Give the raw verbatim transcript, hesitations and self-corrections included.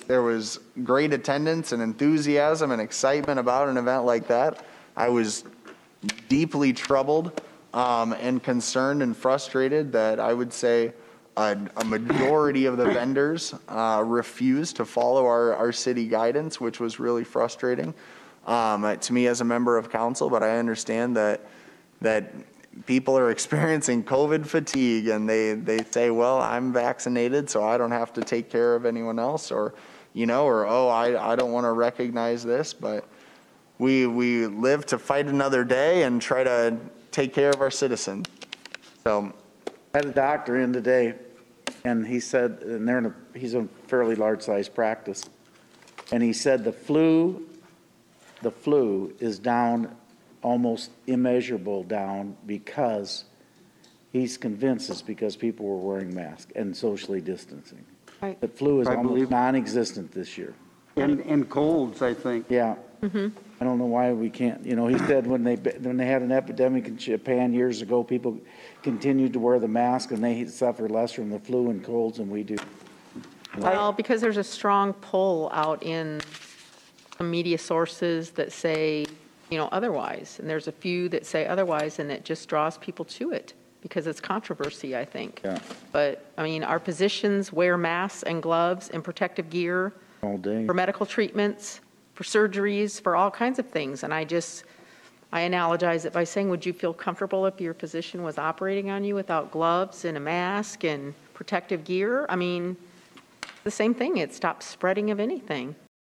there was great attendance and enthusiasm and excitement about an event like that. I was deeply troubled um, and concerned and frustrated that I would say a, a majority of the vendors uh, refused to follow our, our city guidance, which was really frustrating um, to me as a member of council. But I understand that that people are experiencing COVID fatigue, and they, they say, well, I'm vaccinated, so I don't have to take care of anyone else, or, you know, or, oh, I, I don't want to recognize this. But we, we live to fight another day and try to take care of our citizens. So I had a doctor in today, and he said, and they're in a, he's a fairly large size practice, and he said the flu, the flu is down, almost immeasurable down, because he's convinced it's because people were wearing masks and socially distancing. Right. The flu is I almost believe- non-existent this year. And, and colds, I think. Yeah. I don't know why we can't, you know, he said when they, when they had an epidemic in Japan years ago, people continued to wear the mask and they suffer less from the flu and colds than we do. Well, because there's a strong pull out in some media sources that say, you know, otherwise. And there's a few that say otherwise, and it just draws people to it because it's controversy, I think. Yeah. But, I mean, our physicians wear masks and gloves and protective gear All day. for medical treatments, for surgeries, for all kinds of things. And I just, I analogize it by saying, would you feel comfortable if your physician was operating on you without gloves and a mask and protective gear? I mean, the same thing. It stops spreading of anything.